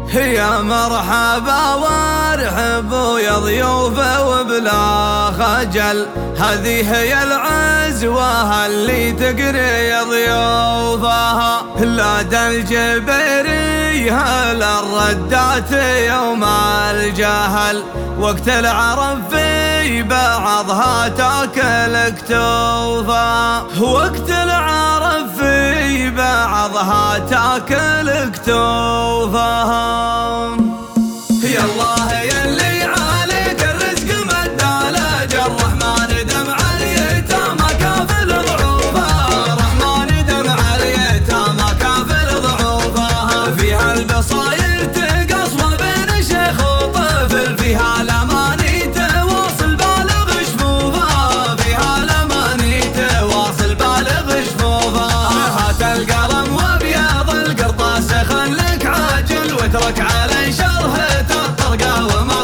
يا مرحبا وارحبوا يا ضيوفه وبلا خجل، هذه هي العزوة اللي تقري ضيوفها. لدى الجبري هل الردات يوم الجهل، وقت العرب في بعضها تاكل كتوفها. وقت العرب في بعضها تاكل كتوفها. يا الله يا اللي عليك الرزق مدالج، الرحمن دمع اليتامى كافل ضعوفها. الرحمن دمع اليتامى كافل ضعوفها. فيها البصاير تقص بين شيخ وطفل، فيها الاماني تواصل بالغ شفوفها. فيها الاماني تواصل بالغ شفوفها. هات القلم وابيض القرطاس خلك عاجل، واترك على شرحه الطرقه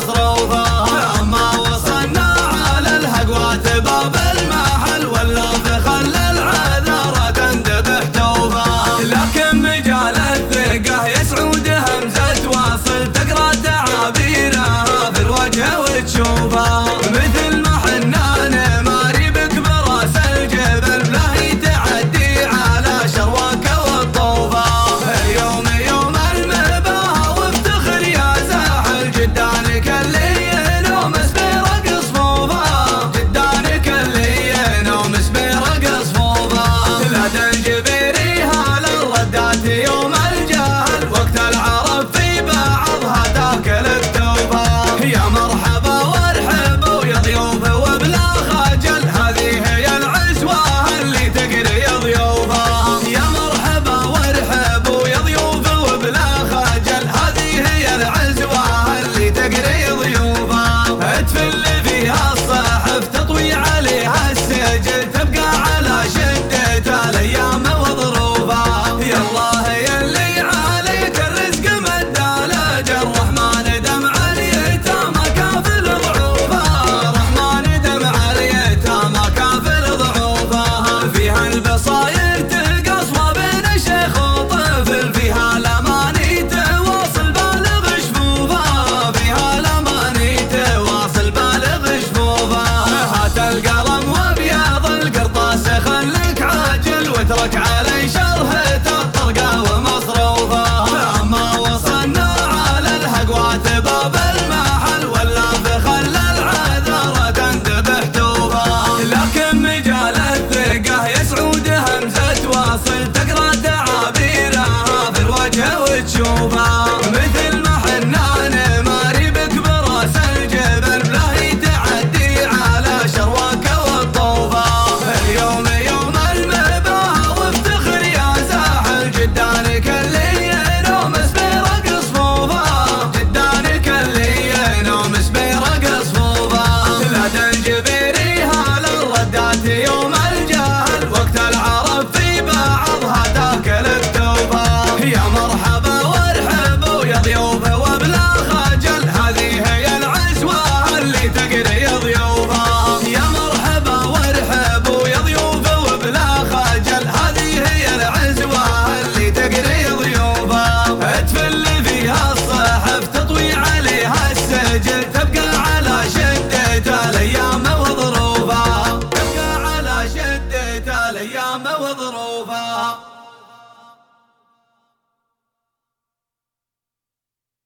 ومصروفها. اما وصلنا على الهقوات باب المحل، واللوف خلى العذارى تندبح توفها. لكن مجال الثقه يسعود همزه واصل، تقرا تعابيرها في الوجه وتشوفها. مثل ما حنان ماري بك براس الجبل، بله يتعدي على شرواك والطوفه. اليوم يوم المباهى وافتخر يا ساحل، جدانك اللي ينومس برق صفوفه. جدانك اللي ينومس برق صفوفه. لدى الجبيري هال الردات يوم الجهل، وقت العرب في بعضها تاكل التوفه. يا مرحبا وارحبوا يا ضيوفه وبلا خجل، هذه هي العزوة اللي تقري ضيوفها. يا مرحبا وارحبوا يا ضيوفه وبلا خجل، هذه هي العزوة اللي تقري ضيوفها. تفل فيها الصحف تطوي عليها السجل، تبقى على شدة الايام وظروفها. يا الله يا اللي عليك الرزق مدالج، الرحمن دمع اليتامى كافل ضعوفها. الرحمن دمع اليتامى كافل ضعوفها. فيها البصاير تقص بين شيخ وطفل، فيها الاماني تواصل بالغ شفوفها. فيها الاماني تواصل بالغ شفوفها. هات القلم وابيض القرطاس خلك عاجل، واترك على شرحه الطرقه ومصروفها. اما وصلنا على الهقوات باب المحل، واللوف خلى العذارى تندبح توفها. لكن مجال الثقه يسعود همزه واصل، تقرا تعابيرها في الوجه وتشوفها.